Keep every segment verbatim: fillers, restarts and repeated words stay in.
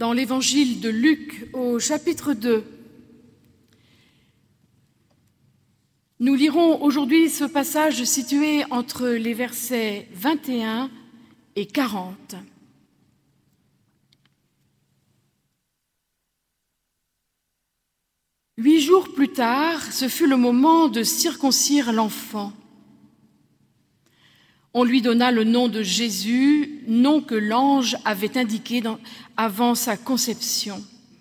dans l'évangile de Luc au chapitre deux. Nous lirons aujourd'hui ce passage situé entre les versets vingt et un et quarante. Huit jours plus tard, ce fut le moment de circoncire l'enfant. On lui donna le nom de Jésus, nom que l'ange avait indiqué dans, avant sa conception.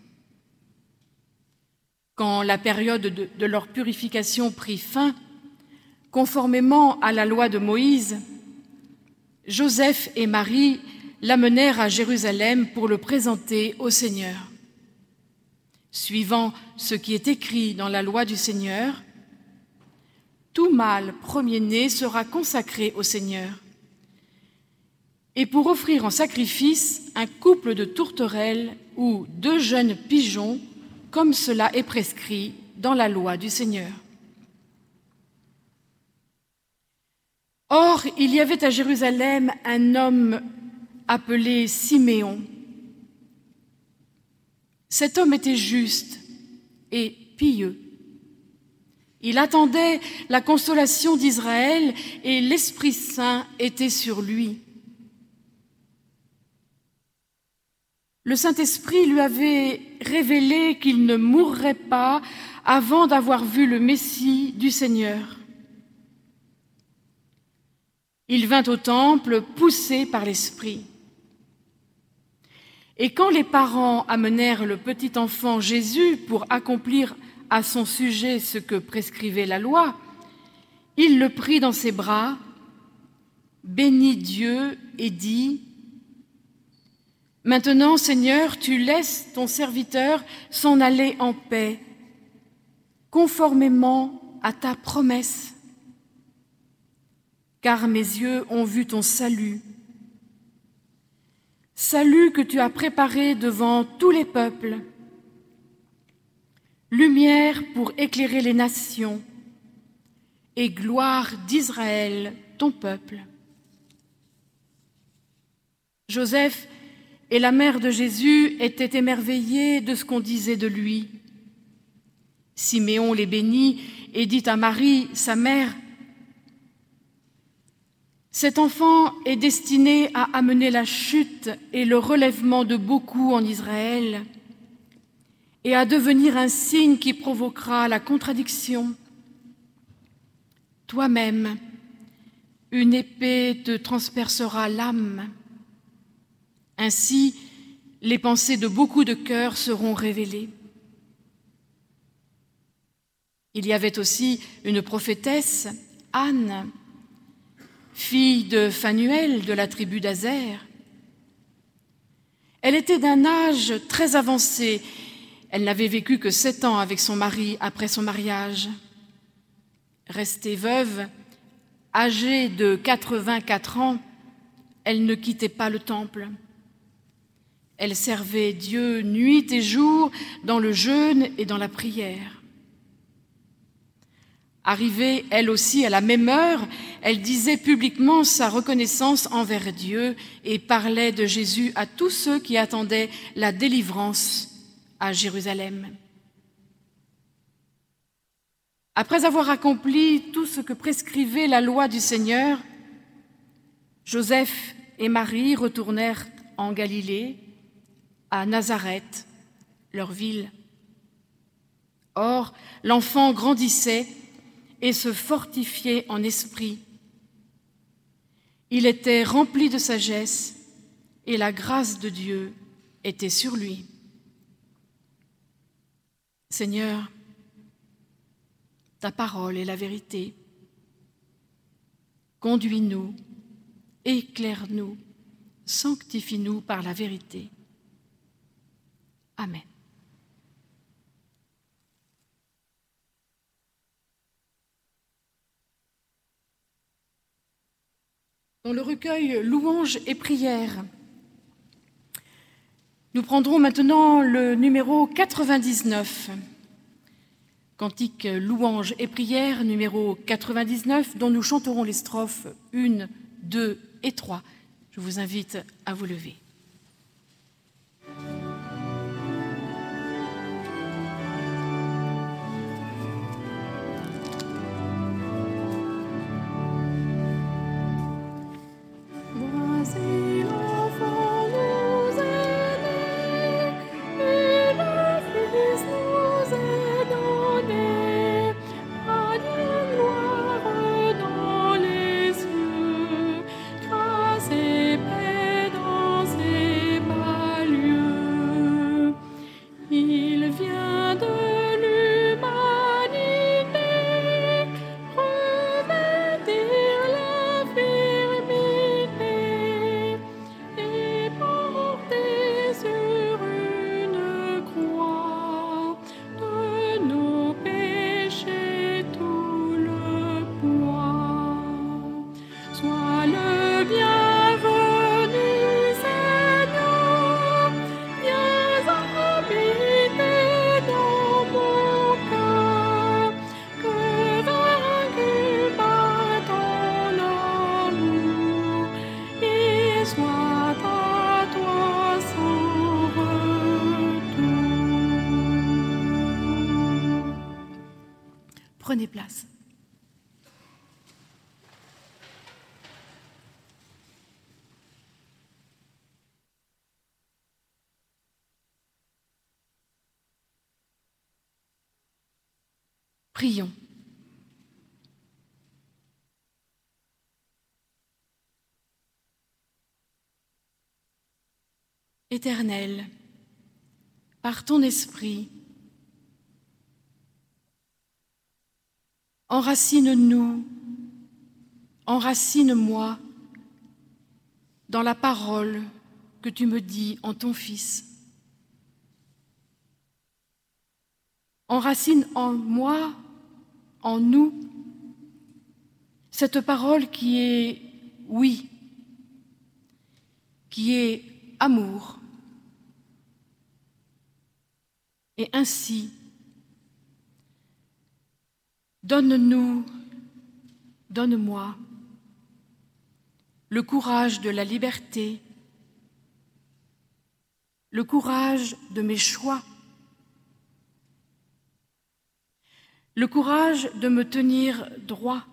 Quand la période de, de leur purification prit fin, conformément à la loi de Moïse, Joseph et Marie l'amenèrent à Jérusalem pour le présenter au Seigneur. Suivant ce qui est écrit dans la loi du Seigneur, tout mâle premier-né sera consacré au Seigneur. Et pour offrir en sacrifice un couple de tourterelles ou deux jeunes pigeons, comme cela est prescrit dans la loi du Seigneur. Or, il y avait à Jérusalem un homme appelé Siméon. Cet homme était juste et pieux. Il attendait la consolation d'Israël et l'Esprit Saint était sur lui. Le Saint-Esprit lui avait révélé qu'il ne mourrait pas avant d'avoir vu le Messie du Seigneur. Il vint au temple poussé par l'Esprit. Et quand les parents amenèrent le petit enfant Jésus pour accomplir à son sujet ce que prescrivait la loi, il le prit dans ses bras, bénit Dieu et dit : « Maintenant, Seigneur, tu laisses ton serviteur s'en aller en paix, conformément à ta promesse. Car mes yeux ont vu ton salut, salut que tu as préparé devant tous les peuples, lumière pour éclairer les nations et gloire d'Israël, ton peuple. » Joseph et la mère de Jésus étaient émerveillés de ce qu'on disait de lui. Siméon les bénit et dit à Marie, sa mère : « Cet enfant est destiné à amener la chute et le relèvement de beaucoup en Israël, et à devenir un signe qui provoquera la contradiction. Toi-même, une épée te transpercera l'âme. Ainsi, les pensées de beaucoup de cœurs seront révélées. » Il y avait aussi une prophétesse, Anne, fille de Phanuel de la tribu d'Aser. Elle était d'un âge très avancé. Elle n'avait vécu que sept ans avec son mari après son mariage. Restée veuve, âgée de quatre-vingt-quatre ans, elle ne quittait pas le temple. Elle servait Dieu nuit et jour dans le jeûne et dans la prière. Arrivée, elle aussi, à la même heure, elle disait publiquement sa reconnaissance envers Dieu et parlait de Jésus à tous ceux qui attendaient la délivrance à Jérusalem. Après avoir accompli tout ce que prescrivait la loi du Seigneur, Joseph et Marie retournèrent en Galilée, à Nazareth, leur ville. Or, l'enfant grandissait et se fortifiait en esprit. Il était rempli de sagesse et la grâce de Dieu était sur lui. Seigneur, ta parole est la vérité. Conduis-nous, éclaire-nous, sanctifie-nous par la vérité. Amen. Dans le recueil Louanges et prières, nous prendrons maintenant le numéro quatre-vingt-dix-neuf, cantique Louanges et prières numéro quatre-vingt-dix-neuf, dont nous chanterons les strophes un, deux et trois. Je vous invite à vous lever. place. Prions. Éternel, par ton esprit, enracine-nous, enracine-moi dans la parole que tu me dis en ton Fils. Enracine en moi, en nous, cette parole qui est oui, qui est amour. Et ainsi, donne-nous, donne-moi le courage de la liberté, le courage de mes choix, le courage de me tenir droit,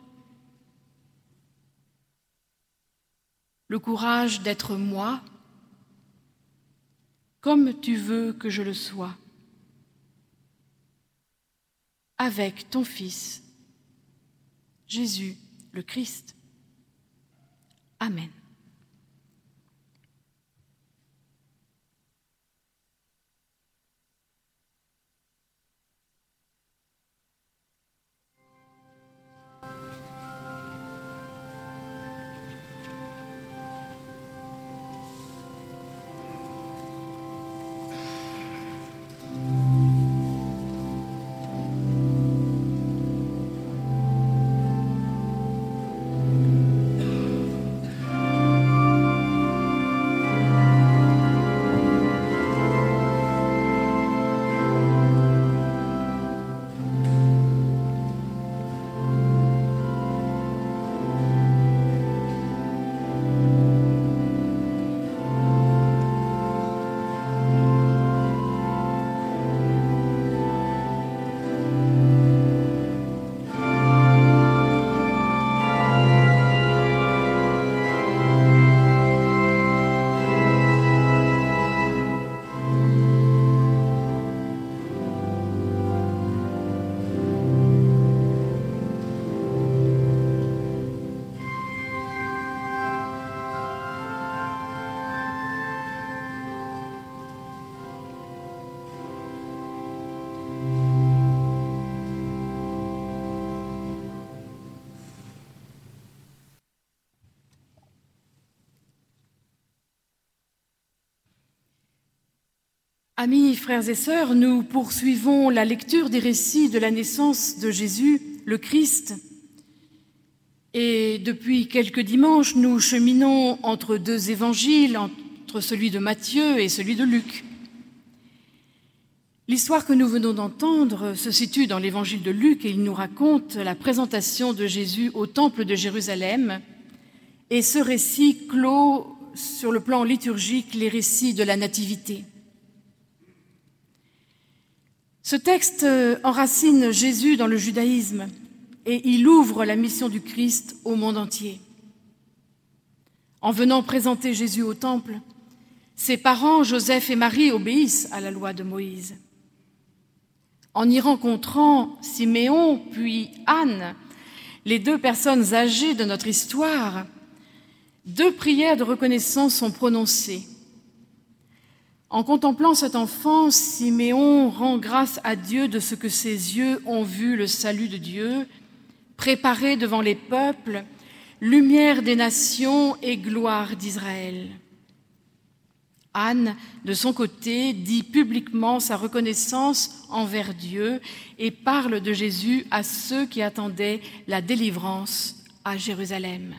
le courage d'être moi comme tu veux que je le sois, avec ton Fils, Jésus le Christ. Amen. Amis, frères et sœurs, nous poursuivons la lecture des récits de la naissance de Jésus, le Christ. Et depuis quelques dimanches, nous cheminons entre deux évangiles, entre celui de Matthieu et celui de Luc. L'histoire que nous venons d'entendre se situe dans l'évangile de Luc et il nous raconte la présentation de Jésus au temple de Jérusalem. Et ce récit clôt sur le plan liturgique les récits de la Nativité. Ce texte enracine Jésus dans le judaïsme et il ouvre la mission du Christ au monde entier. En venant présenter Jésus au temple, ses parents, Joseph et Marie, obéissent à la loi de Moïse. En y rencontrant Siméon puis Anne, les deux personnes âgées de notre histoire, deux prières de reconnaissance sont prononcées. En contemplant cet enfant, Siméon rend grâce à Dieu de ce que ses yeux ont vu le salut de Dieu, préparé devant les peuples, lumière des nations et gloire d'Israël. Anne, de son côté, dit publiquement sa reconnaissance envers Dieu et parle de Jésus à ceux qui attendaient la délivrance à Jérusalem.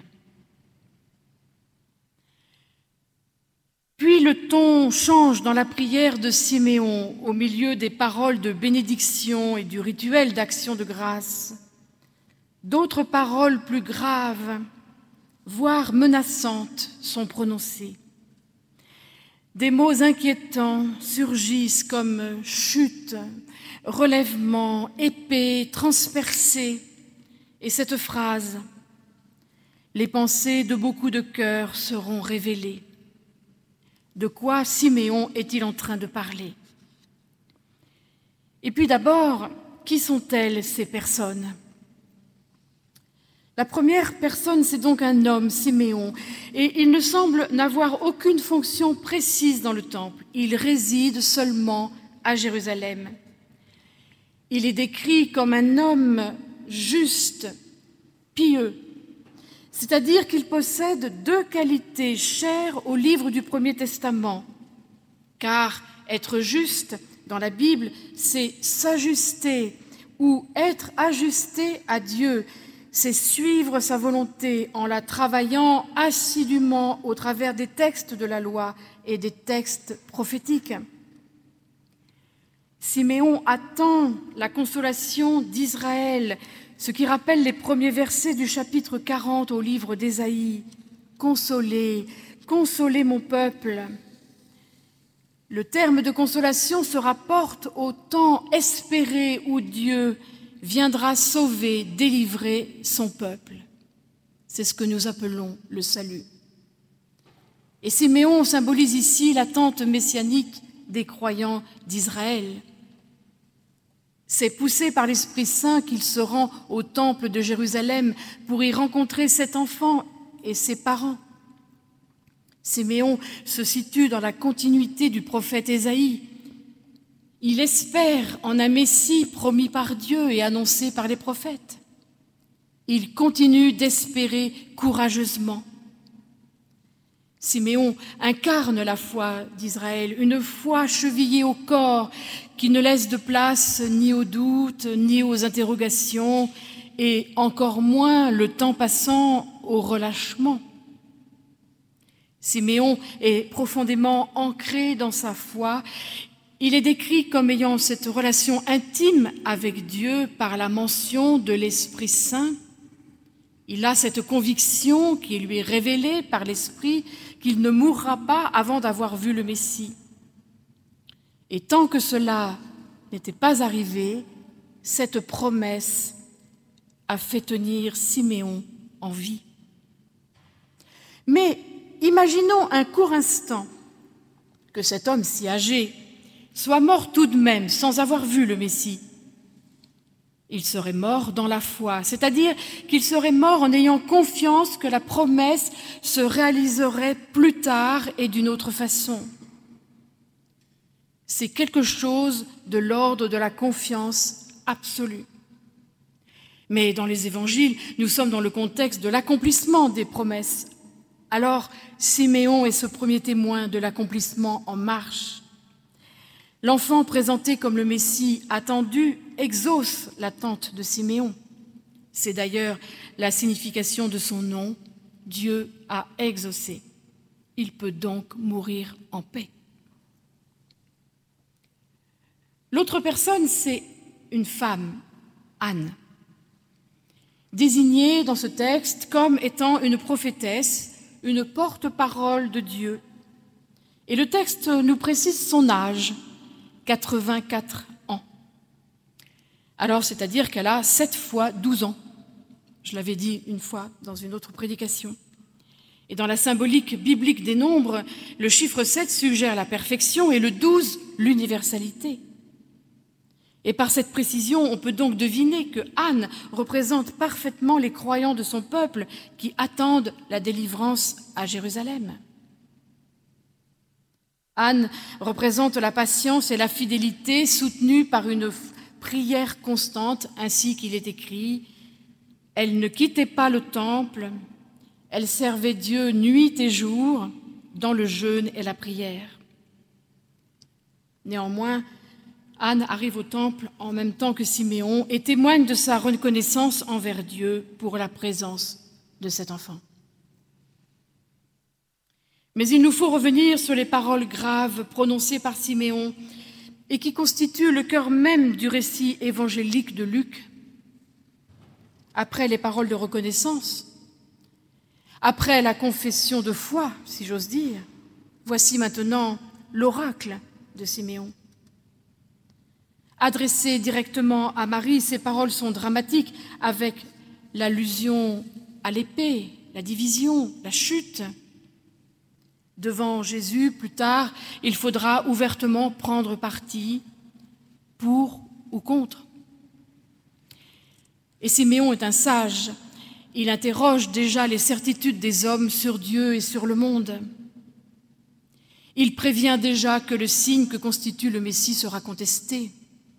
Puis le ton change dans la prière de Siméon au milieu des paroles de bénédiction et du rituel d'action de grâce. D'autres paroles plus graves, voire menaçantes, sont prononcées. Des mots inquiétants surgissent comme chute, relèvement, épée, transpercée, Et cette phrase, « Les pensées de beaucoup de cœurs seront révélées ». De quoi Siméon est-il en train de parler? Et puis d'abord, qui sont-elles ces personnes? La première personne, c'est donc un homme, Siméon, et il ne semble n'avoir aucune fonction précise dans le temple. Il réside seulement à Jérusalem. Il est décrit comme un homme juste, pieux, c'est-à-dire qu'il possède deux qualités chères au livre du Premier Testament, car être juste dans la Bible, c'est s'ajuster ou être ajusté à Dieu, c'est suivre sa volonté en la travaillant assidûment au travers des textes de la loi et des textes prophétiques. Siméon attend la consolation d'Israël, ce qui rappelle les premiers versets du chapitre quarante au livre d'Ésaïe. « Consolez, consolez mon peuple ». Le terme de consolation se rapporte au temps espéré où Dieu viendra sauver, délivrer son peuple. C'est ce que nous appelons le salut. Et Siméon symbolise ici l'attente messianique des croyants d'Israël. C'est poussé par l'Esprit Saint qu'il se rend au temple de Jérusalem pour y rencontrer cet enfant et ses parents. Siméon se situe dans la continuité du prophète Ésaïe. Il espère en un Messie promis par Dieu et annoncé par les prophètes. Il continue d'espérer courageusement. Siméon incarne la foi d'Israël, une foi chevillée au corps qui ne laisse de place ni aux doutes, ni aux interrogations, et encore moins, le temps passant, au relâchement. Siméon est profondément ancré dans sa foi. Il est décrit comme ayant cette relation intime avec Dieu par la mention de l'Esprit Saint. Il a cette conviction qui lui est révélée par l'Esprit qu'il ne mourra pas avant d'avoir vu le Messie. Et tant que cela n'était pas arrivé, cette promesse a fait tenir Siméon en vie. Mais imaginons un court instant que cet homme si âgé soit mort tout de même sans avoir vu le Messie. Il serait mort dans la foi, c'est-à-dire qu'il serait mort en ayant confiance que la promesse se réaliserait plus tard et d'une autre façon. C'est quelque chose de l'ordre de la confiance absolue. Mais dans les évangiles, nous sommes dans le contexte de l'accomplissement des promesses. Alors, Siméon est ce premier témoin de l'accomplissement en marche. L'enfant présenté comme le Messie attendu exauce l'attente de Siméon. C'est d'ailleurs la signification de son nom, Dieu a exaucé. Il peut donc mourir en paix. L'autre personne, c'est une femme, Anne, désignée dans ce texte comme étant une prophétesse, une porte-parole de Dieu. Et le texte nous précise son âge, quatre-vingt-quatre ans. Alors, c'est-à-dire qu'elle a sept fois douze ans. Je l'avais dit une fois dans une autre prédication. Et dans la symbolique biblique des nombres, le chiffre sept suggère la perfection et le douze, l'universalité. Et par cette précision, on peut donc deviner que Anne représente parfaitement les croyants de son peuple qui attendent la délivrance à Jérusalem. Anne représente la patience et la fidélité soutenues par une prière constante, ainsi qu'il est écrit. Elle ne quittait pas le temple, elle servait Dieu nuit et jour dans le jeûne et la prière. Néanmoins, Anne arrive au temple en même temps que Siméon et témoigne de sa reconnaissance envers Dieu pour la présence de cet enfant. Mais il nous faut revenir sur les paroles graves prononcées par Siméon et qui constituent le cœur même du récit évangélique de Luc. Après les paroles de reconnaissance, après la confession de foi, si j'ose dire, voici maintenant l'oracle de Siméon. Adressées directement à Marie, ces paroles sont dramatiques avec l'allusion à l'épée, la division, la chute. Devant Jésus, plus tard, il faudra ouvertement prendre parti pour ou contre. Et Siméon est un sage. Il interroge déjà les certitudes des hommes sur Dieu et sur le monde. Il prévient déjà que le signe que constitue le Messie sera contesté.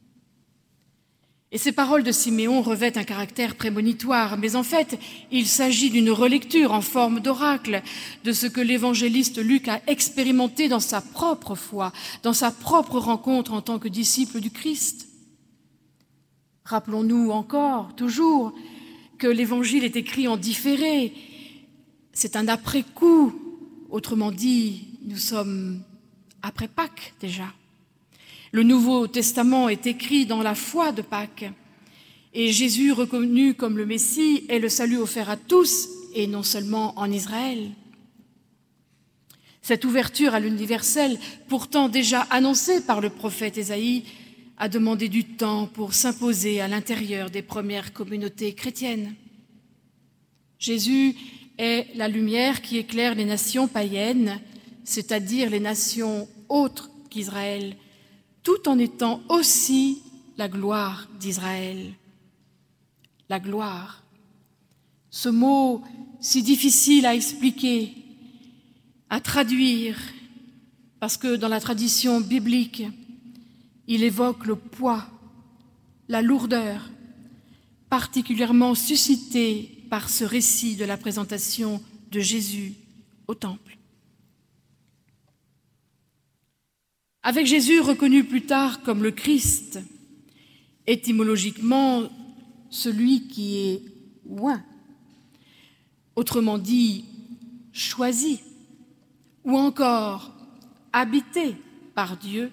Et ces paroles de Siméon revêtent un caractère prémonitoire, mais en fait, il s'agit d'une relecture en forme d'oracle de ce que l'évangéliste Luc a expérimenté dans sa propre foi, dans sa propre rencontre en tant que disciple du Christ. Rappelons-nous encore, toujours, que l'évangile est écrit en différé. C'est un après-coup, autrement dit, nous sommes après Pâques déjà. Le Nouveau Testament est écrit dans la foi de Pâques et Jésus, reconnu comme le Messie, est le salut offert à tous et non seulement en Israël. Cette ouverture à l'universel, pourtant déjà annoncée par le prophète Ésaïe, a demandé du temps pour s'imposer à l'intérieur des premières communautés chrétiennes. Jésus est la lumière qui éclaire les nations païennes, c'est-à-dire les nations autres qu'Israël, tout en étant aussi la gloire d'Israël. La gloire. Ce mot si difficile à expliquer, à traduire, parce que dans la tradition biblique, il évoque le poids, la lourdeur, particulièrement suscitée par ce récit de la présentation de Jésus au temple. Avec Jésus reconnu plus tard comme le Christ, étymologiquement celui qui est oint, autrement dit choisi, ou encore habité par Dieu,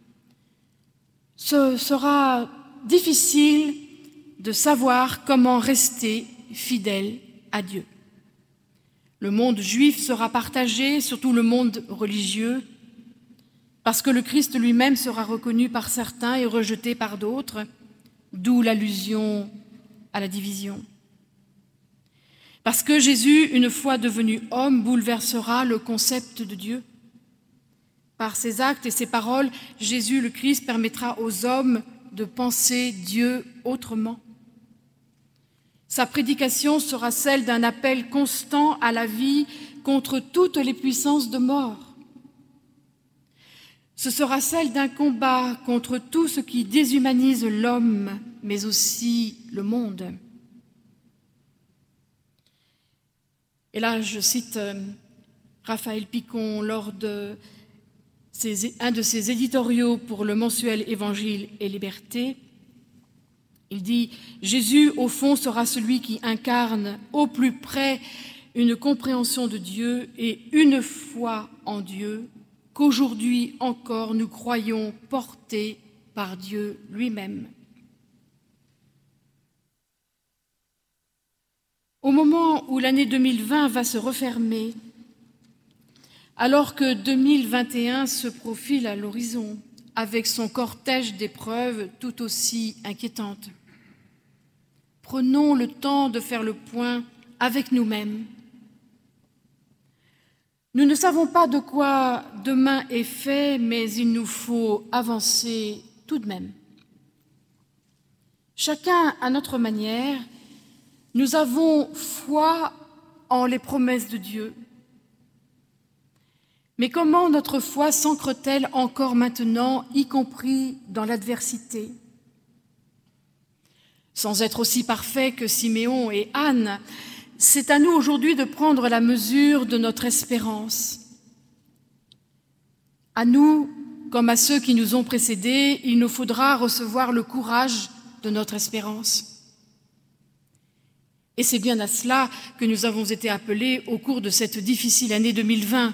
ce sera difficile de savoir comment rester fidèle à Dieu. Le monde juif sera partagé, surtout le monde religieux, parce que le Christ lui-même sera reconnu par certains et rejeté par d'autres, d'où l'allusion à la division. Parce que Jésus, une fois devenu homme, bouleversera le concept de Dieu. Par ses actes et ses paroles, Jésus, le Christ, permettra aux hommes de penser Dieu autrement. Sa prédication sera celle d'un appel constant à la vie contre toutes les puissances de mort. Ce sera celle d'un combat contre tout ce qui déshumanise l'homme, mais aussi le monde. Et là, je cite Raphaël Picon lors de ses, un de ses éditoriaux pour le mensuel Évangile et Liberté. Il dit « Jésus, au fond, sera celui qui incarne au plus près une compréhension de Dieu et une foi en Dieu, qu'aujourd'hui encore nous croyons portés par Dieu lui-même. » Au moment où l'année deux mille vingt va se refermer, alors que deux mille vingt et un se profile à l'horizon avec son cortège d'épreuves tout aussi inquiétantes, prenons le temps de faire le point avec nous-mêmes. Nous ne savons pas de quoi demain est fait, mais il nous faut avancer tout de même. Chacun à notre manière, nous avons foi en les promesses de Dieu. Mais comment notre foi s'ancre-t-elle encore maintenant, y compris dans l'adversité ? Sans être aussi parfait que Siméon et Anne, c'est à nous aujourd'hui de prendre la mesure de notre espérance. À nous, comme à ceux qui nous ont précédés, il nous faudra recevoir le courage de notre espérance. Et c'est bien à cela que nous avons été appelés au cours de cette difficile année deux mille vingt.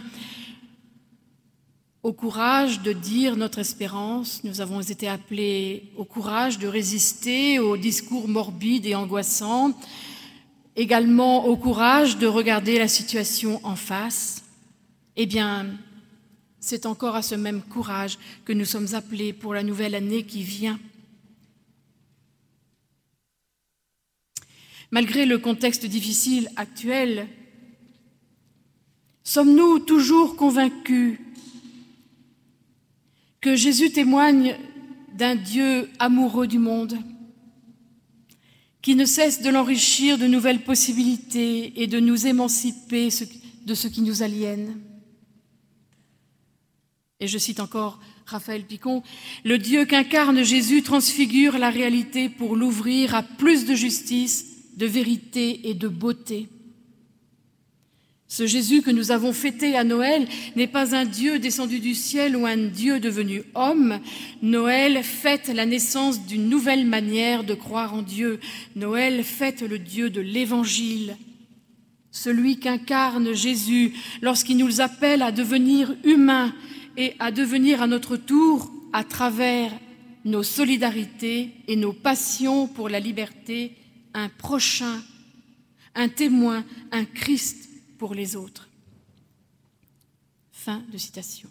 Au courage de dire notre espérance, nous avons été appelés au courage de résister aux discours morbides et angoissants, également au courage de regarder la situation en face. Eh bien, c'est encore à ce même courage que nous sommes appelés pour la nouvelle année qui vient. Malgré le contexte difficile actuel, sommes-nous toujours convaincus que Jésus témoigne d'un Dieu amoureux du monde, qui ne cesse de l'enrichir de nouvelles possibilités et de nous émanciper de ce qui nous aliène? Et je cite encore Raphaël Picon, « Le Dieu qu'incarne Jésus transfigure la réalité pour l'ouvrir à plus de justice, de vérité et de beauté. » Ce Jésus que nous avons fêté à Noël n'est pas un Dieu descendu du ciel ou un Dieu devenu homme. Noël fête la naissance d'une nouvelle manière de croire en Dieu. Noël fête le Dieu de l'Évangile, celui qu'incarne Jésus lorsqu'il nous appelle à devenir humains et à devenir à notre tour, à travers nos solidarités et nos passions pour la liberté, un prochain, un témoin, un Christ pour les autres. Fin de citation.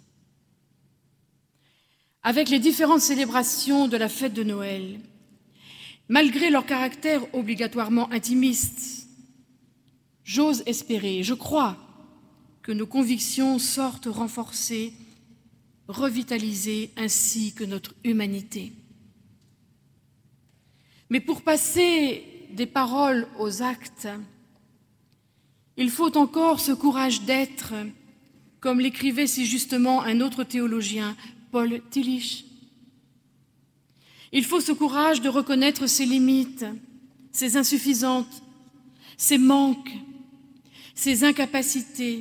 Avec les différentes célébrations de la fête de Noël, malgré leur caractère obligatoirement intimiste, j'ose espérer, je crois, que nos convictions sortent renforcées, revitalisées, ainsi que notre humanité. Mais pour passer des paroles aux actes, il faut encore ce courage d'être, comme l'écrivait si justement un autre théologien, Paul Tillich. Il faut ce courage de reconnaître ses limites, ses insuffisances, ses manques, ses incapacités,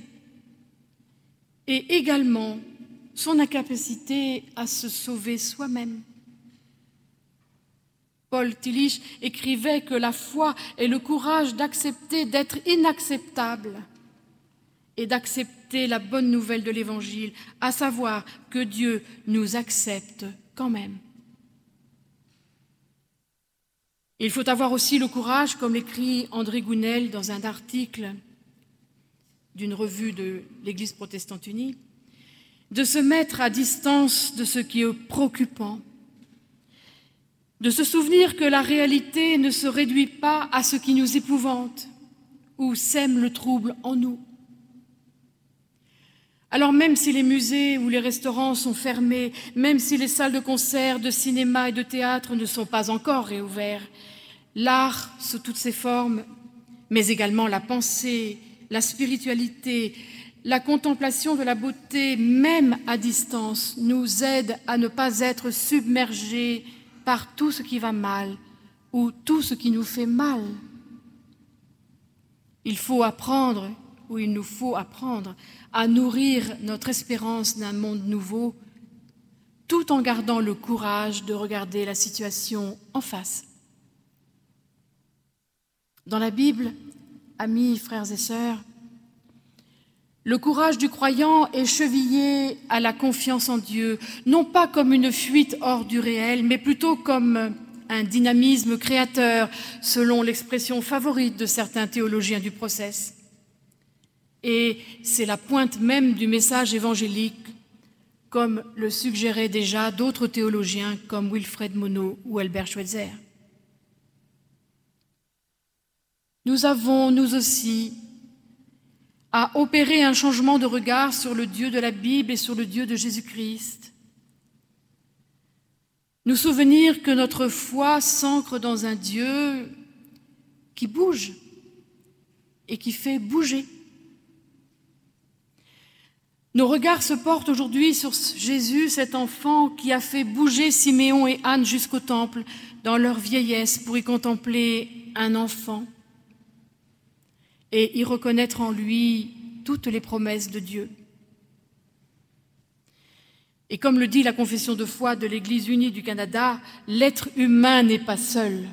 et également son incapacité à se sauver soi-même. Paul Tillich écrivait que la foi est le courage d'accepter d'être inacceptable et d'accepter la bonne nouvelle de l'Évangile, à savoir que Dieu nous accepte quand même. Il faut avoir aussi le courage, comme l'écrit André Gounel dans un article d'une revue de l'Église protestante unie, de se mettre à distance de ce qui est préoccupant, de se souvenir que la réalité ne se réduit pas à ce qui nous épouvante ou sème le trouble en nous. Alors même si les musées ou les restaurants sont fermés, même si les salles de concert, de cinéma et de théâtre ne sont pas encore réouvertes, l'art sous toutes ses formes, mais également la pensée, la spiritualité, la contemplation de la beauté, même à distance, nous aide à ne pas être submergés par tout ce qui va mal ou tout ce qui nous fait mal. Il faut apprendre, ou il nous faut apprendre, à nourrir notre espérance d'un monde nouveau, tout en gardant le courage de regarder la situation en face. Dans la Bible, amis, frères et sœurs, le courage du croyant est chevillé à la confiance en Dieu, non pas comme une fuite hors du réel, mais plutôt comme un dynamisme créateur, selon l'expression favorite de certains théologiens du process. Et c'est la pointe même du message évangélique, comme le suggéraient déjà d'autres théologiens comme Wilfred Monod ou Albert Schweitzer. Nous avons, nous aussi, à opérer un changement de regard sur le Dieu de la Bible et sur le Dieu de Jésus-Christ. Nous souvenir que notre foi s'ancre dans un Dieu qui bouge et qui fait bouger. Nos regards se portent aujourd'hui sur Jésus, cet enfant qui a fait bouger Siméon et Anne jusqu'au temple dans leur vieillesse pour y contempler un enfant et y reconnaître en lui toutes les promesses de Dieu. Et comme le dit la confession de foi de l'Église unie du Canada, l'être humain n'est pas seul.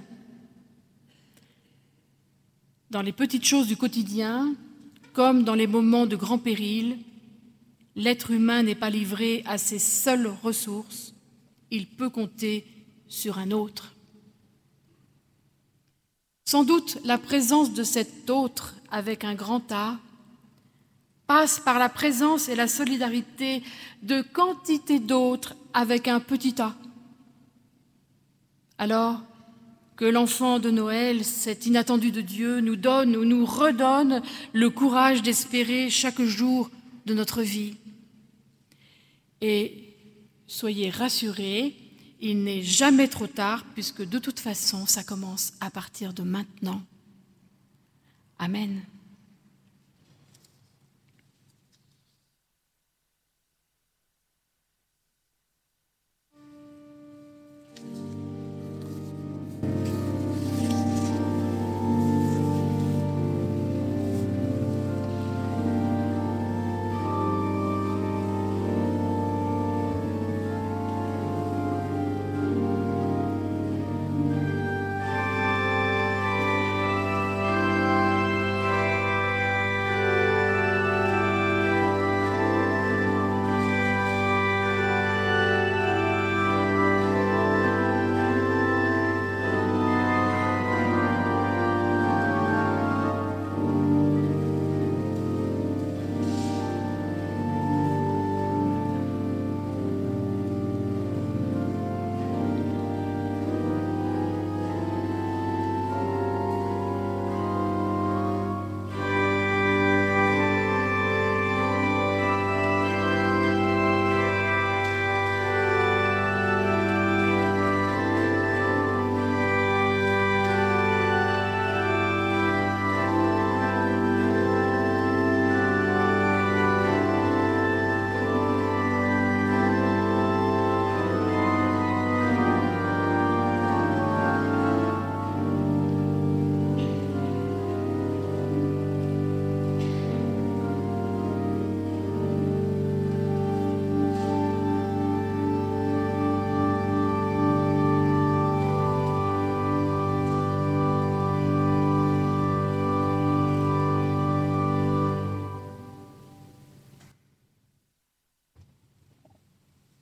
Dans les petites choses du quotidien, comme dans les moments de grand péril, l'être humain n'est pas livré à ses seules ressources, il peut compter sur un autre. Sans doute la présence de cet autre avec un grand A passe par la présence et la solidarité de quantité d'autres avec un petit a. Alors que l'enfant de Noël, cet inattendu de Dieu, nous donne ou nous redonne le courage d'espérer chaque jour de notre vie. Et soyez rassurés, il n'est jamais trop tard, puisque de toute façon, ça commence à partir de maintenant. Amen.